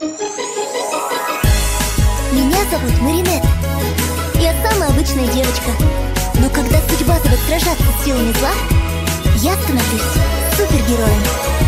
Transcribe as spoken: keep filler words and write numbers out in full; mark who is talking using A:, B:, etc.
A: Меня зовут Маринет. Я самая обычная девочка. Но когда судьба зовет сражаться с силами зла, я становлюсь супергероем.